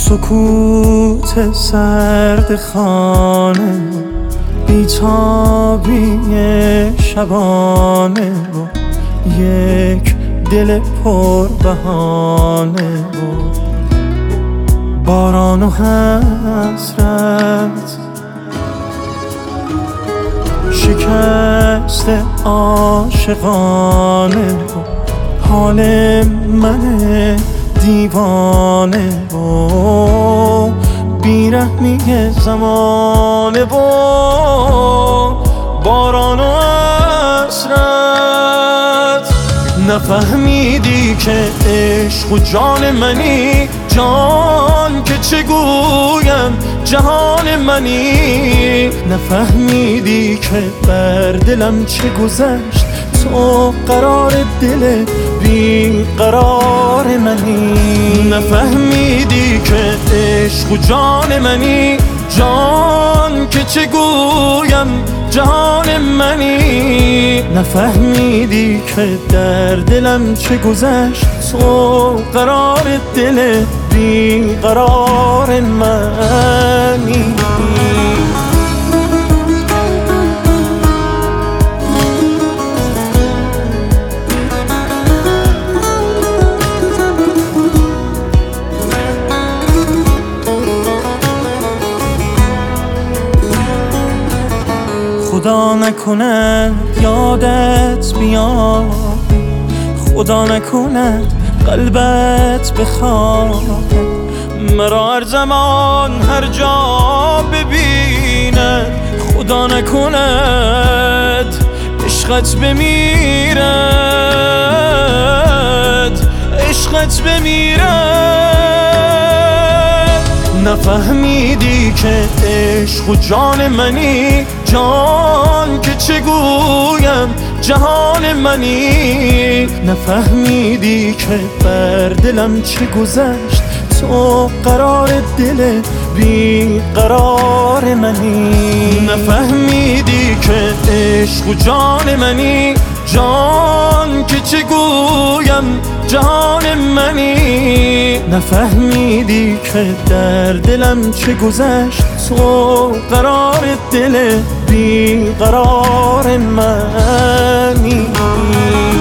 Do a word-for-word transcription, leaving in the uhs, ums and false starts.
سکوت سرد خانه، بیتابی شبانه و یک دل پر بهانه و باران و حسرت، شکست عاشقانه و حال من دیوانه و بیرحمی زمانه و باران و حسرت. نفهمیدی که عشق و جان منی، جان که چه گویم جهان منی. نفهمیدی که بر دلم چه گذشت، تو قرار دل بی قرار منی. نفهمیدی که عشق و جان منی، جان که چه گویم جهان منی. نفهمیدی که در دلم چه گذشت، تو قرار دل بی قرار منی. خدا نکند یادت بیاد، خدا نکند قلبت بخواد، مرا هر زمان هر جا ببیند. خدا نکند عشقت بمیرد، عشقت بمیرد. نفهمیدی که عشق و جان منی، جان که چه گویم جهان منی. نفهمیدی که بر دلم چه گذشت، تو قرار دل بی قرار منی. نفهمیدی که عشق و جان منی، جان که چه گویم جهان منی. نفهمیدی که در دلم چه گذشت، تو قرار دل بی قرار منی.